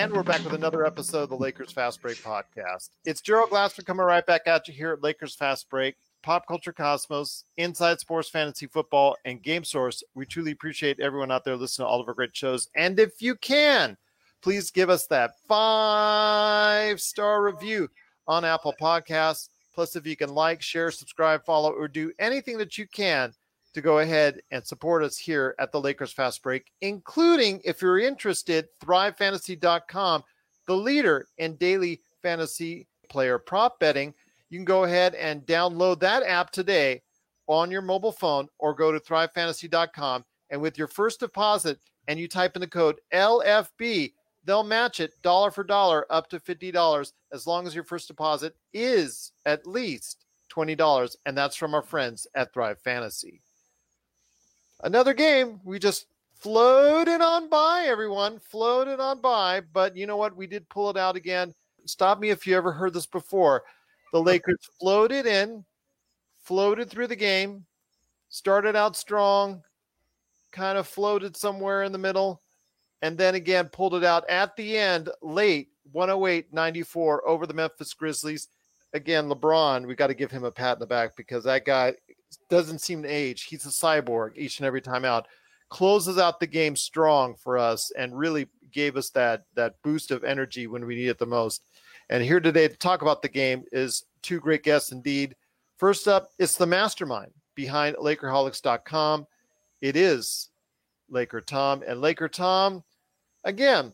And we're back with another episode of the Lakers Fast Break podcast. It's Gerald Glassman coming right back at you here at Lakers Fast Break, Pop Culture Cosmos, Inside Sports Fantasy Football, and Game Source. We truly appreciate everyone out there listening to all of our great shows. And if you can, please give us that 5-star review on Apple Podcasts. Plus, if you can like, share, subscribe, follow, or do anything that you can to go ahead and support us here at the Lakers Fast Break, including, if you're interested, ThriveFantasy.com, the leader in daily fantasy player prop betting. You can go ahead and download that app today on your mobile phone or go to ThriveFantasy.com. And with your first deposit and you type in the code LFB, they'll match it dollar for dollar up to $50 as long as your first deposit is at least $20. And that's from our friends at Thrive Fantasy. Another game, we just floated on by, everyone. Floated on by. But you know what? We did pull it out again. Stop me if you ever heard this before. The Lakers floated in, floated through the game, started out strong, kind of floated somewhere in the middle, and then again pulled it out at the end, late, 108-94 over the Memphis Grizzlies. Again, LeBron, we got to give him a pat in the back because that guy doesn't seem to age. He's a cyborg each and every time out. Closes out the game strong for us and really gave us that boost of energy when we need it the most. And here today to talk about the game is two great guests indeed. First up, it's the mastermind behind Lakerholics.com. It is Laker Tom. And Laker Tom, again,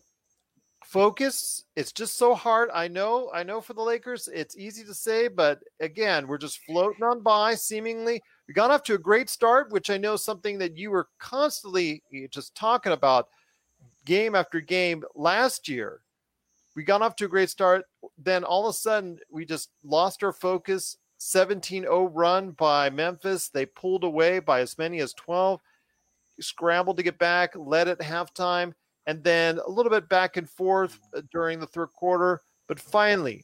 focus. It's just so hard. I know for the Lakers, it's easy to say, but again, we're just floating on by seemingly. We got off to a great start, which I know is something that you were constantly just talking about game after game last year. We got off to a great start. Then all of a sudden, we just lost our focus. 17-0 run by Memphis. They pulled away by as many as 12. Scrambled to get back, led at halftime, and then a little bit back and forth during the third quarter. But finally,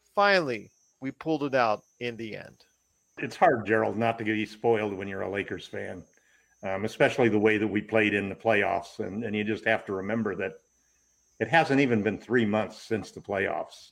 we pulled it out in the end. It's hard, Gerald, not to get spoiled when you're a Lakers fan, especially the way that we played in the playoffs. And you just have to remember that it hasn't even been 3 months since the playoffs.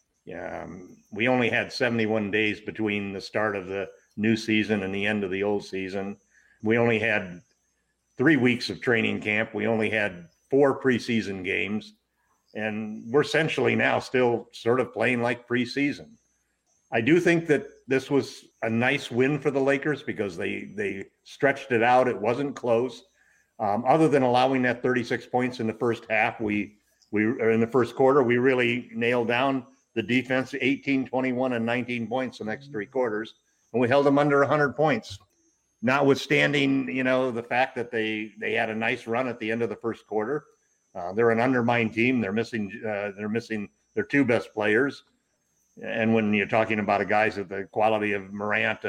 We only had 71 days between the start of the new season and the end of the old season. We only had 3 weeks of training camp. We only had 4 preseason games. And we're essentially now still sort of playing like preseason. I do think that this was a nice win for the Lakers because they stretched it out. It wasn't close. Other than allowing that 36 points in the first half, we in the first quarter, we really nailed down the defense, 18, 21, and 19 points the next 3 quarters. And we held them under 100 points, notwithstanding, the fact that they had a nice run at the end of the first quarter. They're an undermined team. They're missing their 2 best players. And when you're talking about guys of the quality of Morant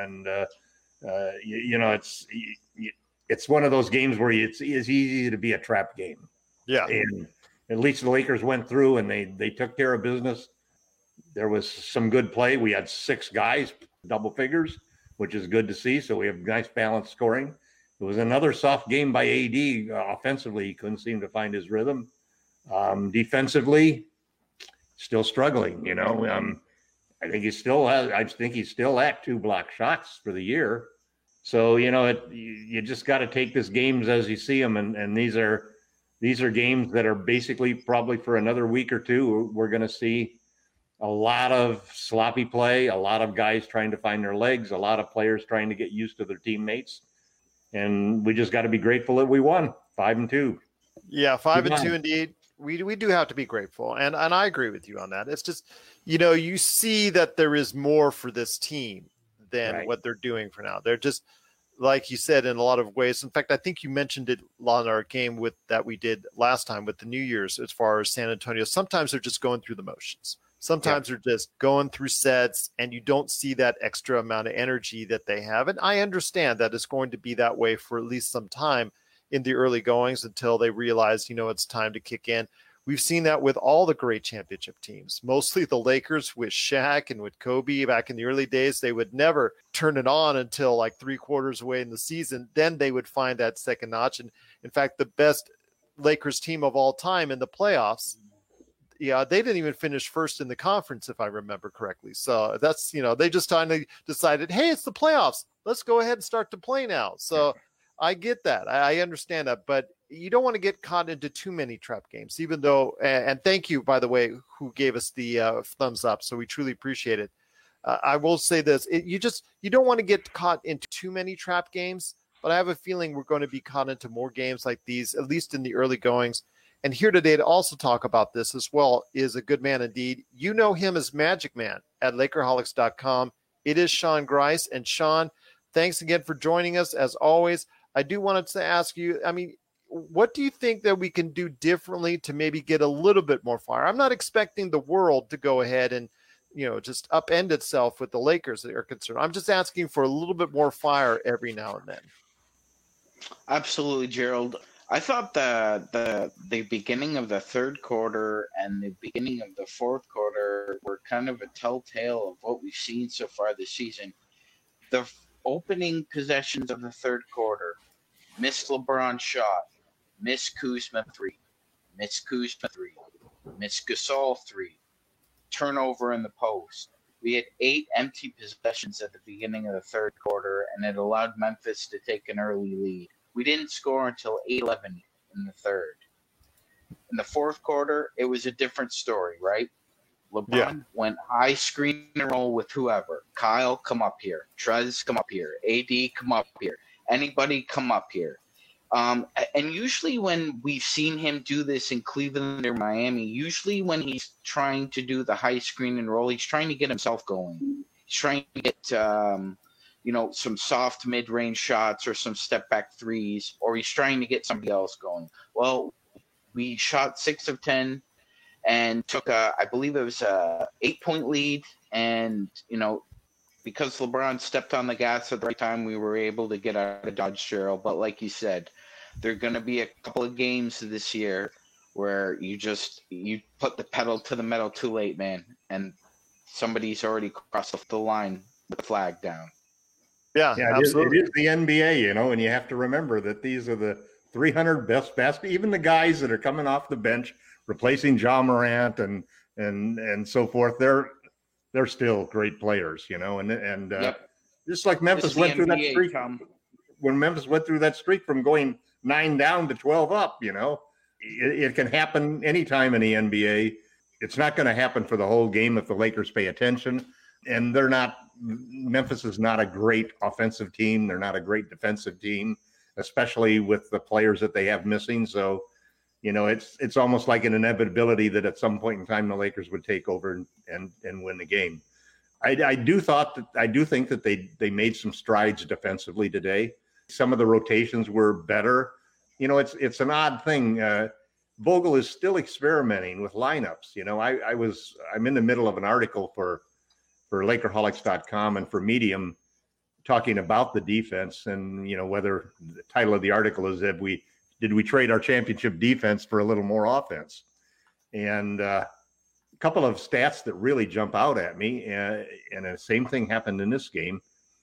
it's one of those games where it's easy to be a trap game. Yeah. And at least the Lakers went through and they took care of business. There was some good play. We had 6 guys, double figures, which is good to see. So we have nice balanced scoring. It was another soft game by AD. Offensively, he couldn't seem to find his rhythm. Defensively, still struggling. I think he's still at 2 block shots for the year. So you just got to take this games as you see them, and these are games that are basically probably for another week or two. We're going to see a lot of sloppy play, a lot of guys trying to find their legs, a lot of players trying to get used to their teammates, and we just got to be grateful that we won 5-2. Yeah, 5-2 indeed. We do have to be grateful, and I agree with you on that. It's just you see that there is more for this team than what they're doing for now. They're just, like you said, in a lot of ways. In fact, I think you mentioned it on our game that we did last time with the New Year's as far as San Antonio. Sometimes they're just going through the motions. Sometimes they're just going through sets, and you don't see that extra amount of energy that they have. And I understand that it's going to be that way for at least some time in the early goings until they realize, it's time to kick in. We've seen that with all the great championship teams, mostly the Lakers with Shaq and with Kobe back in the early days. They would never turn it on until like 3 quarters away in the season. Then they would find that second notch. And in fact, the best Lakers team of all time in the playoffs yeah, they didn't even finish first in the conference, if I remember correctly. So that's, they just kind of decided, hey, it's the playoffs. Let's go ahead and start to play now. So I get that. I understand that, but you don't want to get caught into too many trap games, even though, and thank you, by the way, who gave us the thumbs up. So we truly appreciate it. I will say this, you don't want to get caught into too many trap games, but I have a feeling we're going to be caught into more games like these, at least in the early goings. And here today to also talk about this as well is a good man indeed. You know him as Magic Man at Lakerholics.com. It is Sean Grice. And Sean, thanks again for joining us as always. I do want to ask you, what do you think that we can do differently to maybe get a little bit more fire? I'm not expecting the world to go ahead and, just upend itself with the Lakers that are concerned. I'm just asking for a little bit more fire every now and then. Absolutely, Gerald. I thought the beginning of the third quarter and the beginning of the fourth quarter were kind of a telltale of what we've seen so far this season. The opening possessions of the third quarter, missed LeBron shot, missed Kuzma 3, missed Kuzma 3, missed Gasol 3, turnover in the post. We had 8 empty possessions at the beginning of the third quarter, and it allowed Memphis to take an early lead. We didn't score until 8-11 in the third. In the fourth quarter, it was a different story, right? LeBron went high screen and roll with whoever. Kyle, come up here. Trez, come up here. AD, come up here. Anybody, come up here. And usually when we've seen him do this in Cleveland or Miami, usually when he's trying to do the high screen and roll, he's trying to get himself going. He's trying to get some soft mid-range shots or some step-back threes, or he's trying to get somebody else going. Well, we shot 6 of 10 and took I believe it was a 8-point lead. And, because LeBron stepped on the gas at the right time, we were able to get out of Dodge, Gerald. But like you said, there are going to be a couple of games this year where you put the pedal to the metal too late, man. And somebody's already crossed the line with the flag down. Yeah, absolutely. It is the NBA, and you have to remember that these are the 300 best basketball. Even the guys that are coming off the bench, replacing Ja Morant and so forth, they're still great players, and just like Memphis went through that streak. When Memphis went through that streak from going 9 down to 12 up, it can happen anytime in the NBA. It's not going to happen for the whole game if the Lakers pay attention, and Memphis is not a great offensive team. They're not a great defensive team, especially with the players that they have missing. So, it's almost like an inevitability that at some point in time the Lakers would take over and win the game. I do think that they made some strides defensively today. Some of the rotations were better. It's an odd thing. Vogel is still experimenting with lineups. I'm in the middle of an article for Lakerholics.com and for Medium talking about the defense, and whether the title of the article is did we trade our championship defense for a little more offense? And a couple of stats that really jump out at me, and the same thing happened in this game.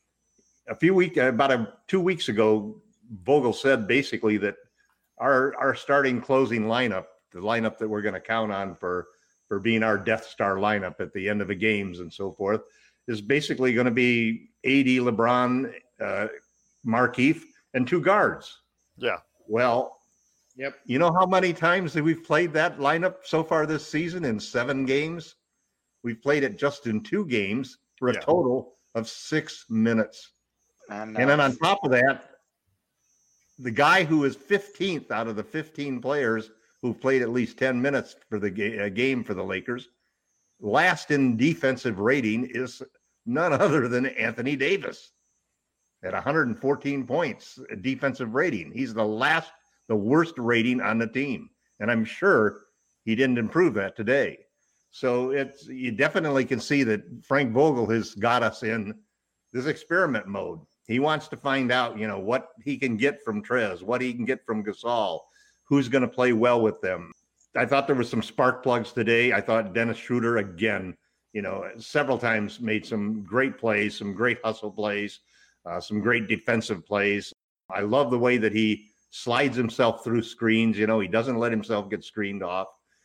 About 2 weeks ago, Vogel said basically that our starting closing lineup, the lineup that we're going to count on for being our Death Star lineup at the end of the games and so forth, is basically going to be AD, LeBron, Markieff, and 2 guards. Yeah. Well, yep. You know how many times that we've played that lineup so far this season? In 7 games. We've played it just in 2 games for a total of 6 minutes. And then on top of that, the guy who is 15th out of the 15 players who played at least 10 minutes for the game for the Lakers, last in defensive rating is none other than Anthony Davis at 114 points defensive rating. He's the worst rating on the team. And I'm sure he didn't improve that today. So you definitely can see that Frank Vogel has got us in this experiment mode. He wants to find out, what he can get from Trez, what he can get from Gasol, who's going to play well with them. I thought there was some spark plugs today. I thought Dennis Schroeder, again, several times made some great plays, some great hustle plays, some great defensive plays. I love the way that he slides himself through screens. He doesn't let himself get screened off.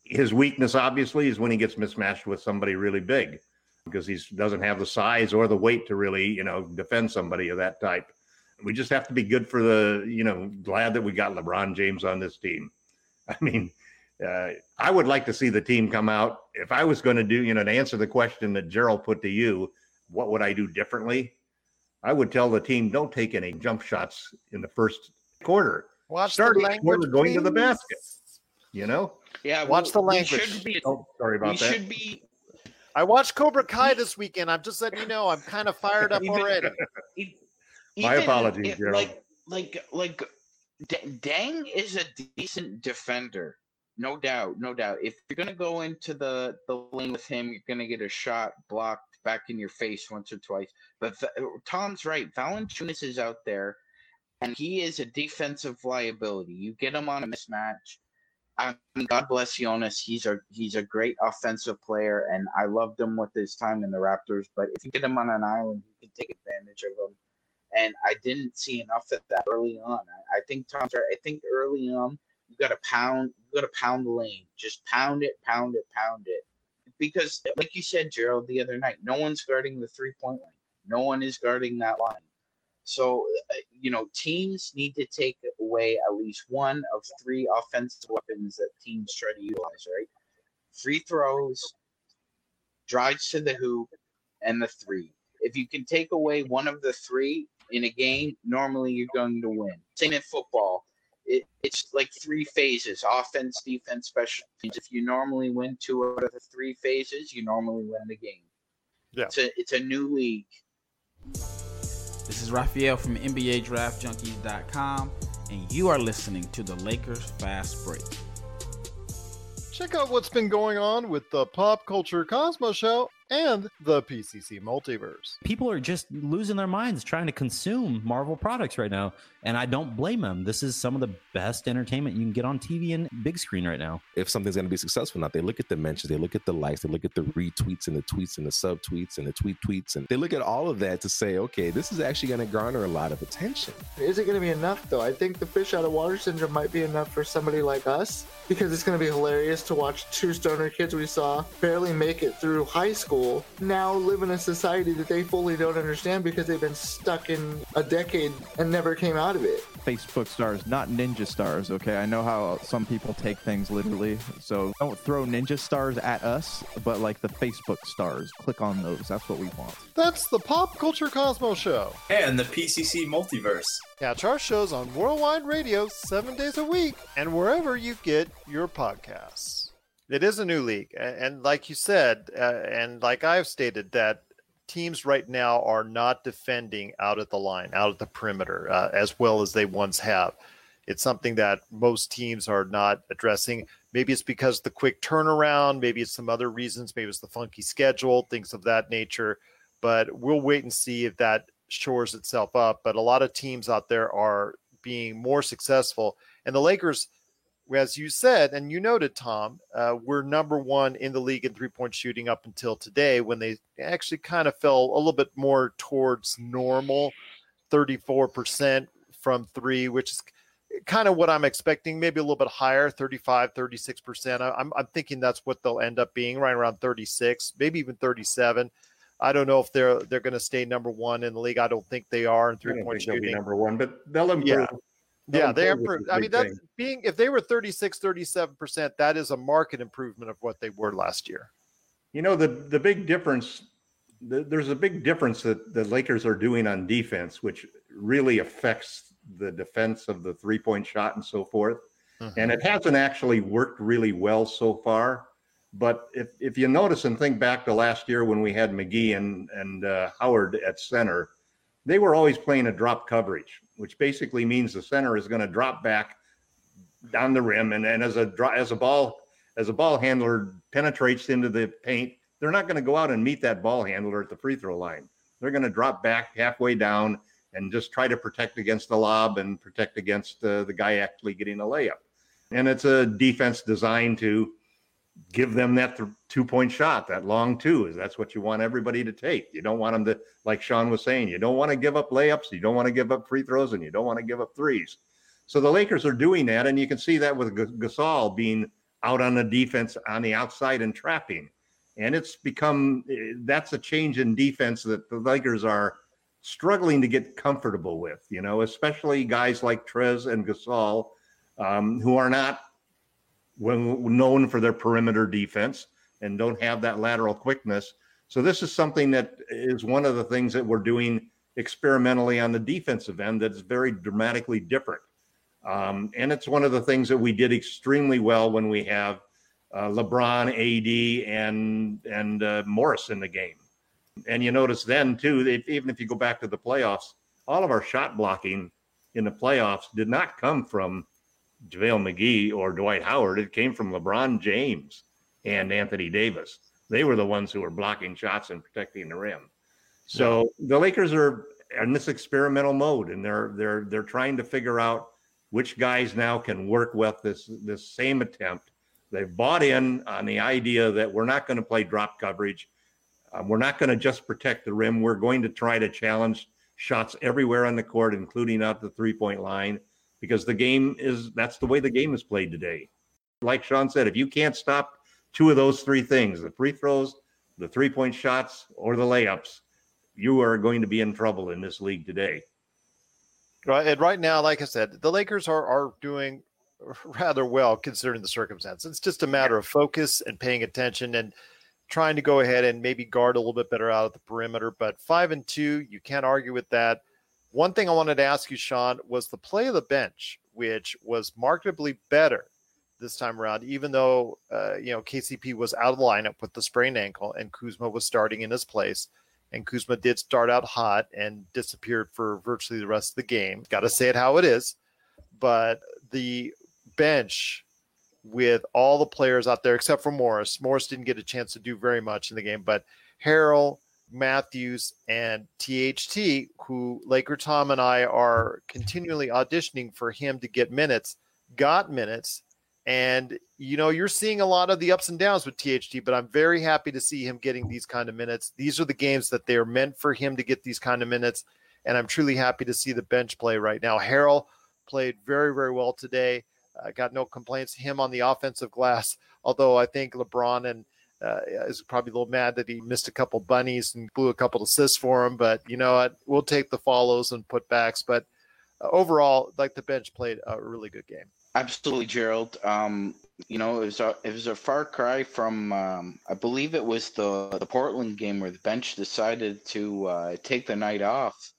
His weakness, obviously, is when he gets mismatched with somebody really big, because he doesn't have the size or the weight to really, defend somebody of that type. We just have to be good for glad that we got LeBron James on this team. I mean, I would like to see the team come out. If I was going to do, to answer the question that Gerald put to you, what would I do differently? I would tell the team, don't take any jump shots in the first quarter. Start each quarter going to the basket, Yeah, watch the language. Sorry about that. I watched Cobra Kai this weekend. I'm just letting you know, I'm kind of fired up already. My apologies, Gerald. Like Dang is a decent defender, no doubt. If you're gonna go into the lane with him, you're gonna get a shot blocked back in your face once or twice. But Tom's right. Valanciunas is out there, and he is a defensive liability. You get him on a mismatch. I mean, God bless Jonas. He's a great offensive player, and I loved him with his time in the Raptors. But if you get him on an island, you can take advantage of him. And I didn't see enough of that early on. I think Tom's right. I think early on you got to pound the lane. Just pound it. Because, like you said, Gerald, the other night, no one's guarding the 3-point line. No one is guarding that line. So, teams need to take away at least one of 3 offensive weapons that teams try to utilize, right? Free throws, drives to the hoop, and the 3. If you can take away one of the 3 in a game, normally you're going to win. Same in football. It's like 3 phases: offense, defense, special teams. If you normally win 2 out of the 3 phases, you normally win the game. Yeah. It's a new league. This is Raphael from NBADraftJunkies.com, and you are listening to the Lakers Fast Break. Check out what's been going on with the Pop Culture Cosmos Show and the PCC Multiverse. People are just losing their minds trying to consume Marvel products right now, and I don't blame them. This is some of the best entertainment you can get on TV and big screen right now. If something's going to be successful or not, they look at the mentions, they look at the likes, they look at the retweets and the tweets and the subtweets and the tweets, and they look at all of that to say, okay, this is actually going to garner a lot of attention. Is it going to be enough, though? I think the fish out of water syndrome might be enough for somebody like us, because it's going to be hilarious to watch 2 stoner kids we saw barely make it through high school now live in a society that they fully don't understand because they've been stuck in a decade and never came out of it. Facebook stars, not ninja stars, okay? I know how some people take things literally, so don't throw ninja stars at us, but like the Facebook stars. Click on those. That's what we want. That's the Pop Culture Cosmos Show. And the PCC Multiverse. Catch our shows on Worldwide Radio 7 days a week and wherever you get your podcasts. It is a new league. And like you said, and like I've stated, that teams right now are not defending out at the line, out at the perimeter, as well as they once have. It's something that most teams are not addressing. Maybe it's because the quick turnaround, maybe it's some other reasons, maybe it's the funky schedule, things of that nature. But we'll wait and see if that shores itself up. But a lot of teams out there are being more successful. And the Lakers, as you said, and you noted, Tom, we're number 1 in the league in 3-point shooting up until today, when they actually kind of fell a little bit more towards normal, 34% from 3, which is kind of what I'm expecting, maybe a little bit higher, 35, 36%. I'm thinking that's what they'll end up being, right around 36, maybe even 37. I don't know if they're going to stay number 1 in the league. I don't think they are in 3-point shooting. They'll be number 1, but they'll improve. Yeah, they improved. I mean, that's if they were 36, 37%, that is a market improvement of what they were last year. The big difference, there's a big difference that the Lakers are doing on defense, which really affects the defense of the 3-point shot and so forth. Mm-hmm. And it hasn't actually worked really well so far. But if you notice and think back to last year when we had McGee and Howard at center, they were always playing a drop coverage, which basically means the center is going to drop back down the rim, and as a ball handler penetrates into the paint, they're not going to go out and meet that ball handler at the free throw line. They're going to drop back halfway down and just try to protect against the lob and protect against the guy actually getting a layup. And it's a defense designed to give them that 2-point shot, that long 2. That's what you want everybody to take. You don't want them to, like Sean was saying, you don't want to give up layups, you don't want to give up free throws, and you don't want to give up threes. So the Lakers are doing that, and you can see that with Gasol being out on the defense on the outside and trapping. And that's a change in defense that the Lakers are struggling to get comfortable with, especially guys like Trez and Gasol, who are not known for their perimeter defense and don't have that lateral quickness. So this is something that is one of the things that we're doing experimentally on the defensive end that's very dramatically different. And it's one of the things that we did extremely well when we have LeBron, AD, and Morris in the game. And you notice then, too, even if you go back to the playoffs, all of our shot blocking in the playoffs did not come from JaVale McGee or Dwight Howard. It came from LeBron James and Anthony Davis. They were the ones who were blocking shots and protecting the rim. So the Lakers are in this experimental mode, and they're trying to figure out which guys now can work with this same attempt. They've bought in on the idea that we're not going to play drop coverage. We're not going to just protect the rim. We're going to try to challenge shots everywhere on the court, including out the three-point line, because that's the way the game is played today. Like Sean said, if you can't stop two of those three things, the free throws, the three-point shots, or the layups, you are going to be in trouble in this league today. Right, and right now, like I said, the Lakers are doing rather well considering the circumstances. It's just a matter of focus and paying attention and trying to go ahead and maybe guard a little bit better out of the perimeter. But 5-2, you can't argue with that. One thing I wanted to ask you, Sean, was the play of the bench, which was markedly better this time around, even though KCP was out of the lineup with the sprained ankle and Kuzma was starting in his place. And Kuzma did start out hot and disappeared for virtually the rest of the game. Got to say it how it is. But the bench with all the players out there, except for Morris. Morris didn't get a chance to do very much in the game. But Harrell, Matthews, and THT, who Laker Tom and I are continually auditioning for him to get minutes, got minutes. And, you're seeing a lot of the ups and downs with THT, but I'm very happy to see him getting these kind of minutes. These are the games that they're meant for him to get these kind of minutes. And I'm truly happy to see the bench play right now. Harrell played very, very well today. Got no complaints. Him on the offensive glass, although I think LeBron is probably a little mad that he missed a couple bunnies and blew a couple assists for him. But you know what? We'll take the follows and putbacks. But overall, the bench played a really good game. Absolutely, Gerald. It was a far cry from I believe it was the Portland game where the bench decided to take the night off.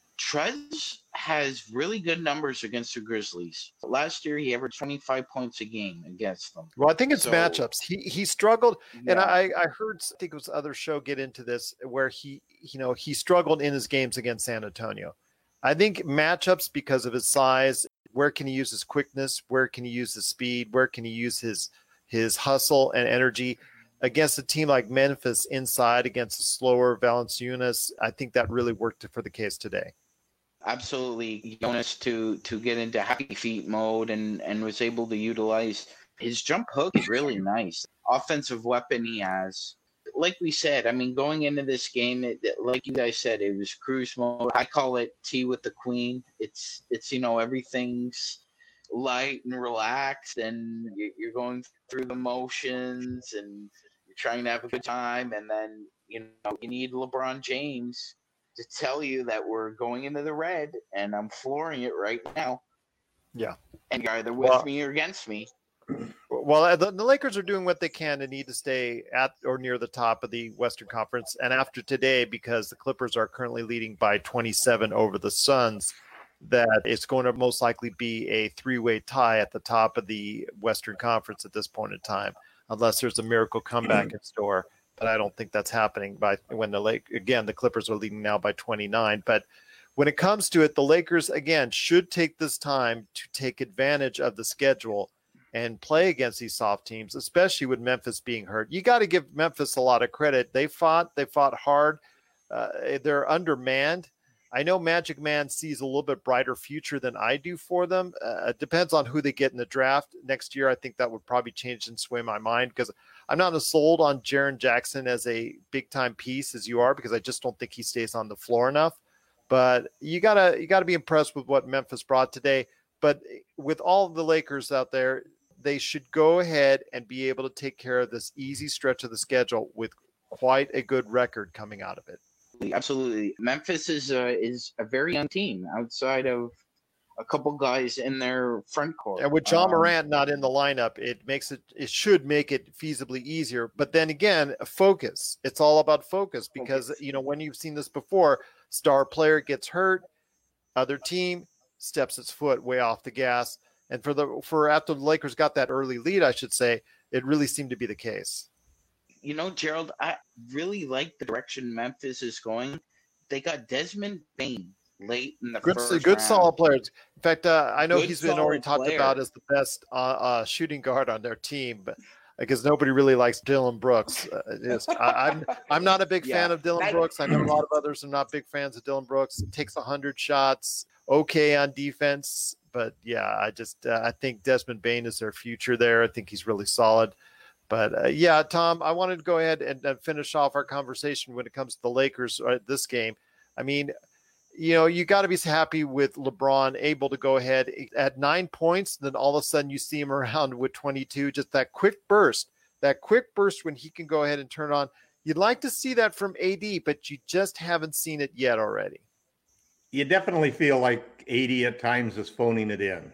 Trez has really good numbers against the Grizzlies. Last year, he averaged 25 points a game against them. Well, I think it's matchups. He struggled, and I heard, I think it was other show get into this where he struggled in his games against San Antonio. I think matchups because of his size. Where can he use his quickness? Where can he use his speed? Where can he use his hustle and energy against a team like Memphis inside against a slower Valanciunas? I think that really worked for the case today. Absolutely. Jonas to get into happy feet mode and was able to utilize his jump hook is really nice. Offensive weapon he has. Like we said, going into this game, like you guys said, it was cruise mode. I call it tea with the queen. It's everything's light and relaxed, and you're going through the motions, and you're trying to have a good time. And then, you need LeBron James to tell you that we're going into the red, and I'm flooring it right now. Yeah. And you're either with me or against me. Well, the Lakers are doing what they can to need to stay at or near the top of the Western Conference. And after today, because the Clippers are currently leading by 27 over the Suns, that it's going to most likely be a three-way tie at the top of the Western Conference at this point in time, unless there's a miracle comeback in store. But I don't think that's happening when the Clippers are leading now by 29. But when it comes to it, the Lakers, again, should take this time to take advantage of the schedule and play against these soft teams, especially with Memphis being hurt. You got to give Memphis a lot of credit. They fought hard. They're undermanned. I know Magic Man sees a little bit brighter future than I do for them. It depends on who they get in the draft next year. I think that would probably change and sway my mind because I'm not as sold on Jaren Jackson as a big-time piece as you are because I just don't think he stays on the floor enough. But you gotta be impressed with what Memphis brought today. But with all of the Lakers out there, they should go ahead and be able to take care of this easy stretch of the schedule with quite a good record coming out of it. Absolutely. Memphis is a very young team outside of a couple guys in their front court. And with John Morant not in the lineup, it should make it feasibly easier. But then again, focus. It's all about focus because, when you've seen this before, star player gets hurt, other team steps its foot way off the gas. And after the Lakers got that early lead, I should say, it really seemed to be the case. Gerald, I really like the direction Memphis is going. They got Desmond Bane late in the first round. Good solid players. In fact, I know he's been already talked player. about as the best shooting guard on their team, but because nobody really likes Dylan Brooks. I'm not a big fan of Dylan Brooks. I know a lot of others are not big fans of Dylan Brooks. It takes 100 shots, okay on defense, but yeah, I think Desmond Bane is their future there. I think he's really solid. But Tom, I wanted to go ahead and finish off our conversation when it comes to the Lakers this game. I mean, you got to be happy with LeBron able to go ahead at 9 points. Then all of a sudden you see him around with 22, just that quick burst when he can go ahead and turn on. You'd like to see that from AD, but you just haven't seen it yet already. You definitely feel like AD at times is phoning it in.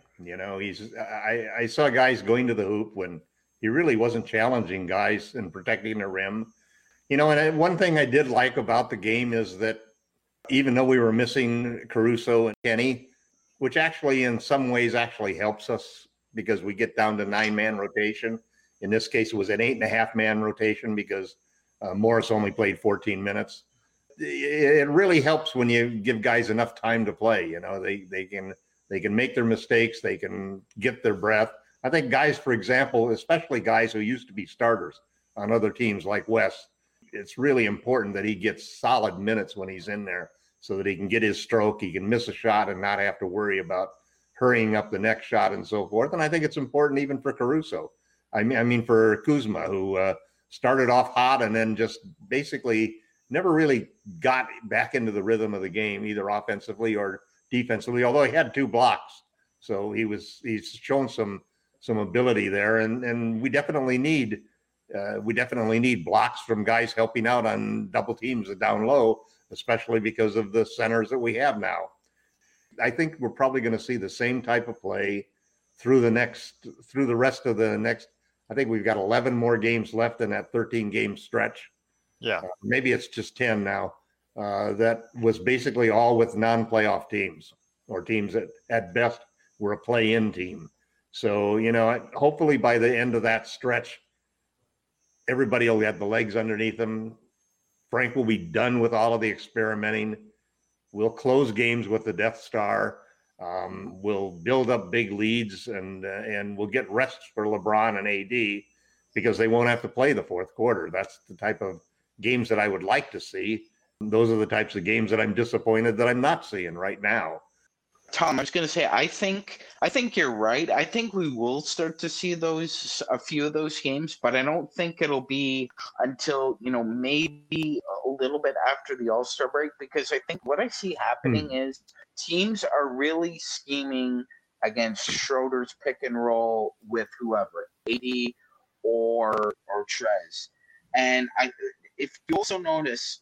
I saw guys going to the hoop when he really wasn't challenging guys and protecting the rim. And one thing I did like about the game is that even though we were missing Caruso and Kenny, which actually in some ways actually helps us because we get down to 9-man rotation. In this case, it was an 8.5-man rotation because Morris only played 14 minutes. It really helps when you give guys enough time to play. They can make their mistakes. They can get their breath. I think guys, for example, especially guys who used to be starters on other teams like Wes, it's really important that he gets solid minutes when he's in there so that he can get his stroke, he can miss a shot and not have to worry about hurrying up the next shot and so forth. And I think it's important even for Caruso. I mean for Kuzma, who started off hot and then just basically never really got back into the rhythm of the game, either offensively or defensively, although he had 2 blocks. So he's shown some ability there, and we definitely need blocks from guys helping out on double teams down low, especially because of the centers that we have now. I think we're probably going to see the same type of play through the rest of the next. I think we've got 11 more games left in that 13-game stretch. Yeah, maybe it's just 10 now. That was basically all with non-playoff teams or teams that at best were a play-in team. So, hopefully by the end of that stretch, everybody will have the legs underneath them. Frank will be done with all of the experimenting. We'll close games with the Death Star. We'll build up big leads and we'll get rests for LeBron and AD because they won't have to play the fourth quarter. That's the type of games that I would like to see. Those are the types of games that I'm disappointed that I'm not seeing right now. Tom, I was going to say, I think you're right. I think we will start to see a few of those games, but I don't think it'll be until, maybe a little bit after the All-Star break, because I think what I see happening is teams are really scheming against Schroeder's pick and roll with whoever, AD or Trez. And if you also notice,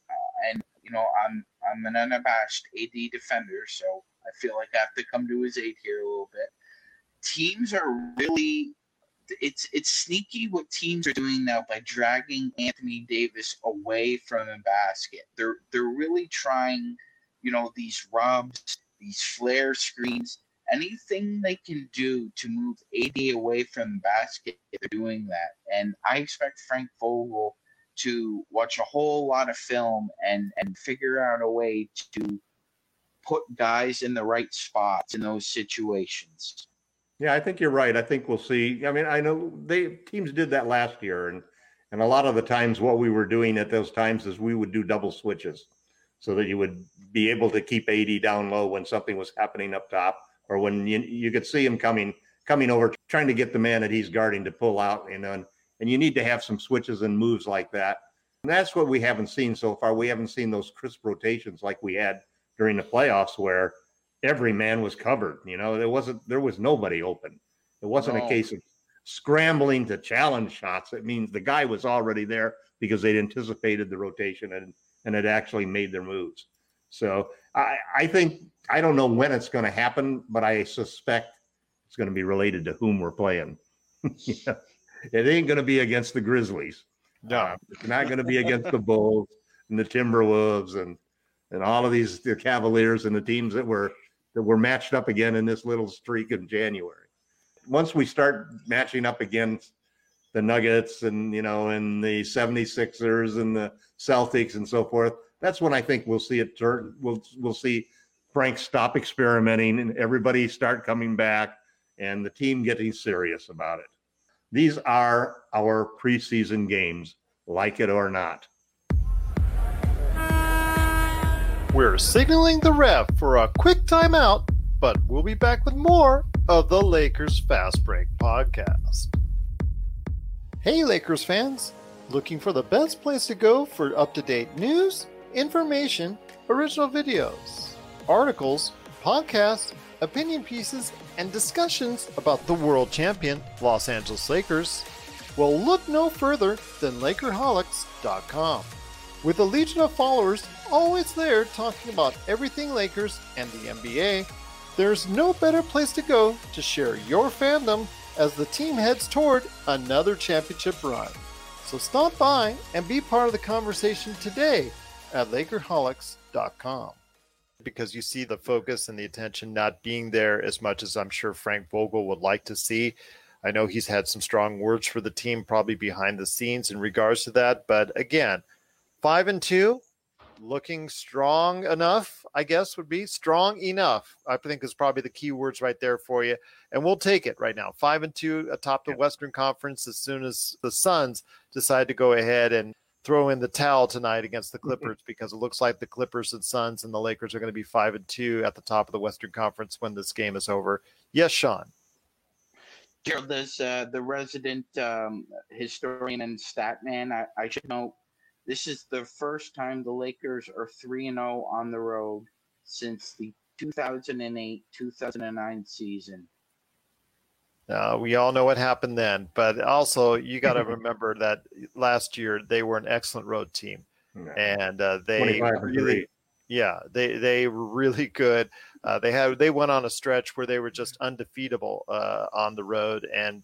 I'm an unabashed AD defender, so I feel like I have to come to his aid here a little bit. Teams are really it's sneaky what teams are doing now by dragging Anthony Davis away from the basket. They're really trying, these rubs, these flare screens, anything they can do to move AD away from the basket. They're doing that, and I expect Frank Vogel to watch a whole lot of film and figure out a way to put guys in the right spots in those situations. Yeah, I think you're right. I think we'll see. I mean, I know teams did that last year, and a lot of the times what we were doing at those times is we would do double switches so that you would be able to keep AD down low when something was happening up top, or when you could see him coming over, trying to get the man that he's guarding to pull out, and you need to have some switches and moves like that. And that's what we haven't seen so far. We haven't seen those crisp rotations like we had during the playoffs where every man was covered. There was nobody open. It wasn't a case scrambling to challenge shots. It means the guy was already there because they'd anticipated the rotation and had actually made their moves. So I think, I don't know when it's going to happen, but I suspect it's going to be related to whom we're playing. Yeah. It ain't going to be against the Grizzlies. No. It's not going to be against the Bulls and the Timberwolves and all of these, the Cavaliers and the teams that were matched up again in this little streak in January. Once we start matching up against the Nuggets and, and the 76ers and the Celtics and so forth, that's when I think we'll see it turn. We'll see Frank stop experimenting and everybody start coming back and the team getting serious about it. These are our preseason games, like it or not. We're signaling the ref for a quick timeout, but we'll be back with more of the Lakers Fast Break podcast. Hey, Lakers fans! Looking for the best place to go for up-to-date news, information, original videos, articles, podcasts, opinion pieces, and discussions about the world champion Los Angeles Lakers? Well, look no further than Lakerholics.com. With a legion of followers always there talking about everything Lakers and the NBA, there's no better place to go to share your fandom as the team heads toward another championship run. So stop by and be part of the conversation today at Lakerholics.com. Because you see the focus and the attention not being there as much as I'm sure Frank Vogel would like to see. I know he's had some strong words for the team, probably behind the scenes in regards to that. But again, 5-2, looking strong enough, I guess would be strong enough. I think is probably the key words right there for you. And we'll take it right now. 5-2 atop the Western Conference as soon as the Suns decide to go ahead and throw in the towel tonight against the Clippers, because it looks like the Clippers and Suns and the Lakers are going to be 5-2 at the top of the Western Conference when this game is over. Yes, Sean. Gerald, as the resident historian and stat man, I should note this is the first time the Lakers are 3-0 on the road since the 2008-2009 season. We all know what happened then, but also you got to remember that last year they were an excellent road team, and they really, they were really good. They went on a stretch where they were just undefeatable on the road, and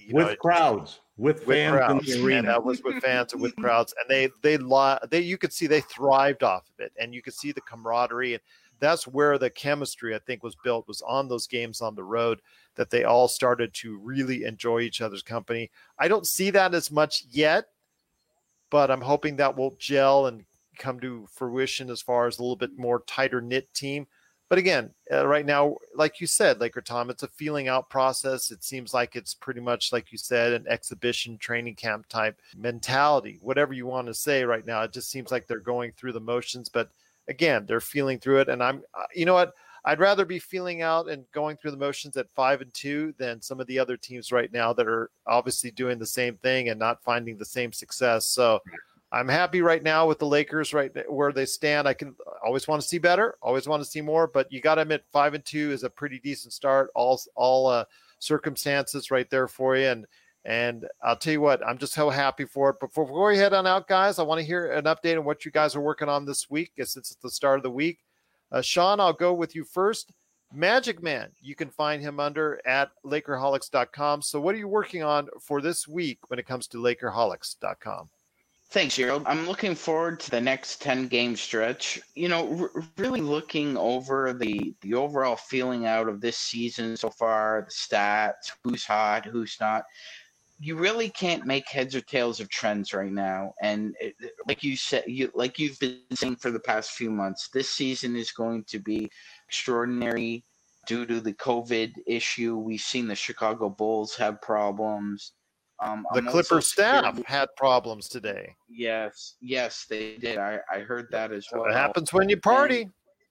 crowds, with fans in the arena. And that was with fans and with crowds, and they you could see they thrived off of it, and you could see the camaraderie, and that's where the chemistry I think was built, was on those games on the road, that they all started to really enjoy each other's company. I don't see that as much yet, but I'm hoping that will gel and come to fruition as far as a little bit more tighter knit team. But again, right now, like you said, Laker Tom, it's a feeling out process. It seems like it's pretty much, like you said, an exhibition training camp type mentality, whatever you want to say right now. It just seems like they're going through the motions, but again, they're feeling through it. And you know what? I'd rather be feeling out and going through the motions at 5-2 than some of the other teams right now that are obviously doing the same thing and not finding the same success. So I'm happy right now with the Lakers right where they stand. I can always want to see better, always want to see more, but you got to admit 5-2 is a pretty decent start. All circumstances right there for you. And I'll tell you what, I'm just so happy for it. But before we head on out, guys, I want to hear an update on what you guys are working on this week, since it's the start of the week. Sean, I'll go with you first. Magic Man, you can find him under at Lakerholics.com. So what are you working on for this week when it comes to Lakerholics.com? Thanks, Gerald. I'm looking forward to the next 10-game stretch. Really looking over the overall feeling out of this season so far, the stats, who's hot, who's not. You really can't make heads or tails of trends right now. And like you said, like you've been saying for the past few months, this season is going to be extraordinary due to the COVID issue. We've seen the Chicago Bulls have problems. The Clippers staff had problems today. Yes, they did. I heard that as well. It happens when you party.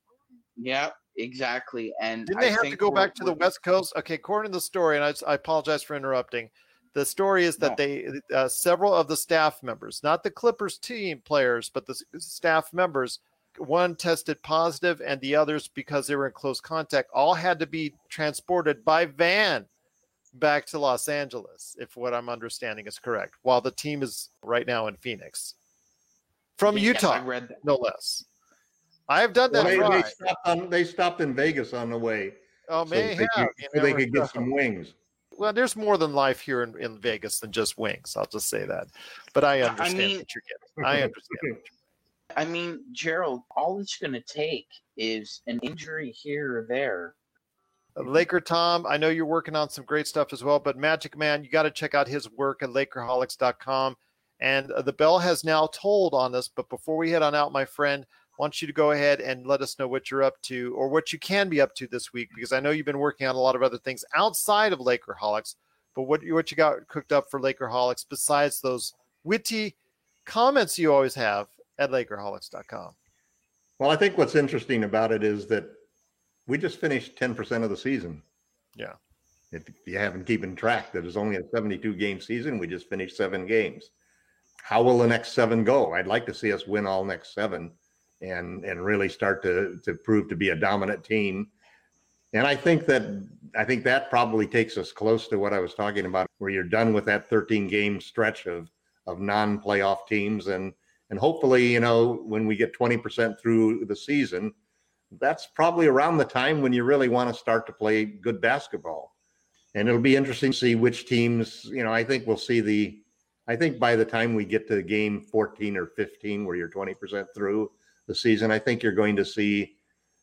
Yeah, exactly. And didn't they have to go back to the West Coast? Okay, according to the story, and I apologize for interrupting. The story is that they several of the staff members, not the Clippers team players, but the staff members, one tested positive and the others, because they were in close contact, all had to be transported by van back to Los Angeles, if what I'm understanding is correct, while the team is right now in Phoenix. From Yes, Utah, I read that. no less. I have done that. They stopped in Vegas on the way. Oh, may have. So they could get some wings. Well, there's more than life here in Vegas than just wings. I'll just say that. But I understand what you're getting. I understand. I mean, Gerald, all it's going to take is an injury here or there. Laker Tom, I know you're working on some great stuff as well, but Magic Man, you got to check out his work at Lakerholics.com. And the bell has now tolled on us. But before we head on out, my friend, I want you to go ahead and let us know what you're up to or what you can be up to this week, because I know you've been working on a lot of other things outside of Lakerholics. But what you got cooked up for Lakerholics besides those witty comments you always have at Lakerholics.com? Well, I think what's interesting about it is that we just finished 10% of the season. Yeah. If you haven't keeping track, that is only a 72-game season. We just finished 7 games. How will the next 7 go? I'd like to see us win all next 7 and really start to prove to be a dominant team. And I think that probably takes us close to what I was talking about, where you're done with that 13-game stretch of non-playoff teams. And hopefully, when we get 20% through the season, that's probably around the time when you really want to start to play good basketball. And it'll be interesting to see which teams, I think we'll see I think by the time we get to game 14 or 15, where you're 20% through the season, I think you're going to see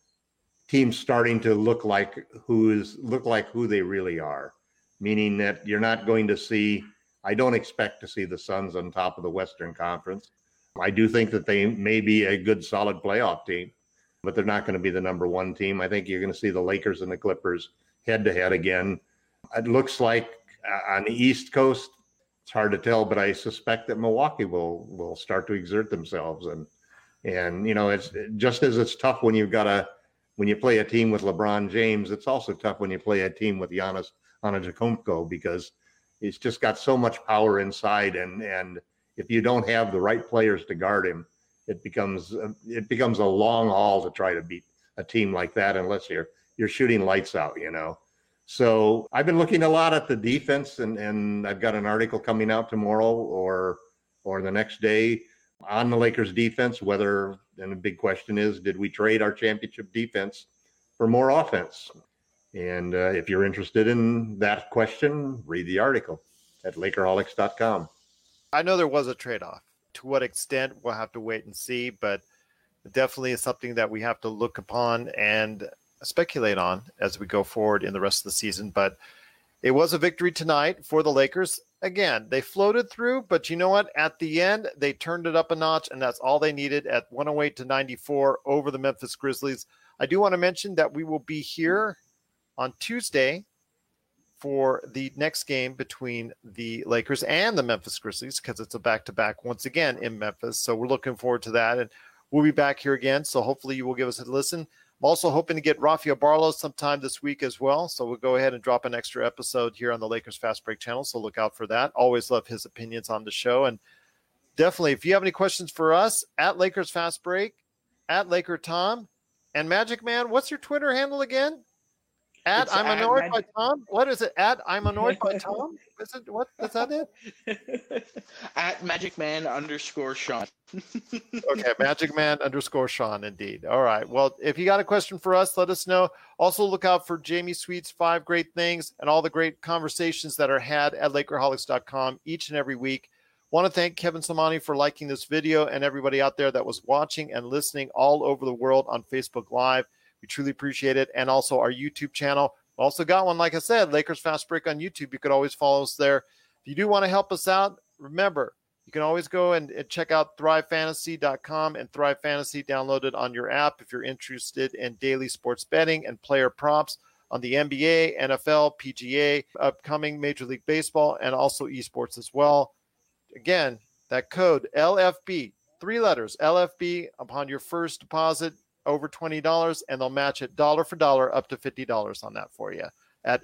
teams starting to look like who they really are, meaning that you're not going to see, I don't expect to see the Suns on top of the Western Conference. I do think that they may be a good, solid playoff team, but they're not going to be the number 1 team. I think you're going to see the Lakers and the Clippers head to head again. It looks like on the East Coast, it's hard to tell, but I suspect that Milwaukee will start to exert themselves. And it's just as it's tough when you play a team with LeBron James, it's also tough when you play a team with Giannis Antetokounmpo, because he's just got so much power inside. And if you don't have the right players to guard him, it becomes a long haul to try to beat a team like that, unless you're shooting lights out, So I've been looking a lot at the defense, and I've got an article coming out tomorrow or the next day on the Lakers defense, and the big question is, did we trade our championship defense for more offense? And if you're interested in that question, read the article at Lakerholics.com. I know there was a trade-off. To what extent, we'll have to wait and see, but it definitely is something that we have to look upon and speculate on as we go forward in the rest of the season. But it was a victory tonight for the Lakers. Again, they floated through, but you know what? At the end, they turned it up a notch, and that's all they needed at 108-94 over the Memphis Grizzlies. I do want to mention that we will be here on Tuesday for the next game between the Lakers and the Memphis Grizzlies, because it's a back-to-back once again in Memphis. So we're looking forward to that, and we'll be back here again. So hopefully you will give us a listen. I'm also hoping to get Rafael Barlow sometime this week as well. So we'll go ahead and drop an extra episode here on the Lakers Fast Break channel. So look out for that. Always love his opinions on the show. And definitely, if you have any questions for us, at Lakers Fast Break, at Laker Tom, and Magic Man, what's your Twitter handle again? At I'm Annoyed by Tom? What is it? At I'm Annoyed by Tom? Is it, what? Is that it? At MagicMan_Sean. Okay, MagicMan_Sean, indeed. All right. Well, if you got a question for us, let us know. Also, look out for Jamie Sweet's 5 Great Things and all the great conversations that are had at Lakerholics.com each and every week. Want to thank Kevin Samani for liking this video, and everybody out there that was watching and listening all over the world on Facebook Live. We truly appreciate it. And also our YouTube channel. Also got one, like I said, Lakers Fast Break on YouTube. You could always follow us there. If you do want to help us out, remember, you can always go and check out thrivefantasy.com and Thrive Fantasy downloaded on your app if you're interested in daily sports betting and player props on the NBA, NFL, PGA, upcoming Major League Baseball, and also esports as well. Again, that code LFB, 3 letters, LFB, upon your first deposit over $20, and they'll match it dollar for dollar up to $50 on that for you. At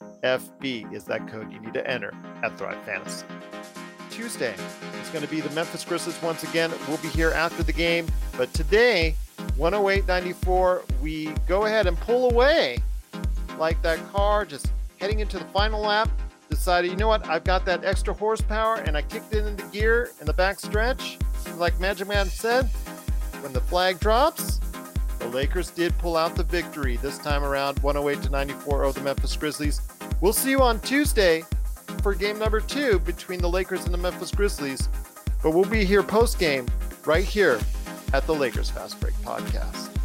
LFB is that code you need to enter at Thrive Fantasy. Tuesday is going to be the Memphis Grizzlies once again. We'll be here after the game, but today, 108-94, we go ahead and pull away like that car, just heading into the final lap, decided, you know what, I've got that extra horsepower, and I kicked it into gear in the back stretch. Like Magic Man said, when the flag drops, the Lakers did pull out the victory, this time around 108-94 over the Memphis Grizzlies. We'll see you on Tuesday for game number 2 between the Lakers and the Memphis Grizzlies. But we'll be here post-game right here at the Lakers Fast Break Podcast.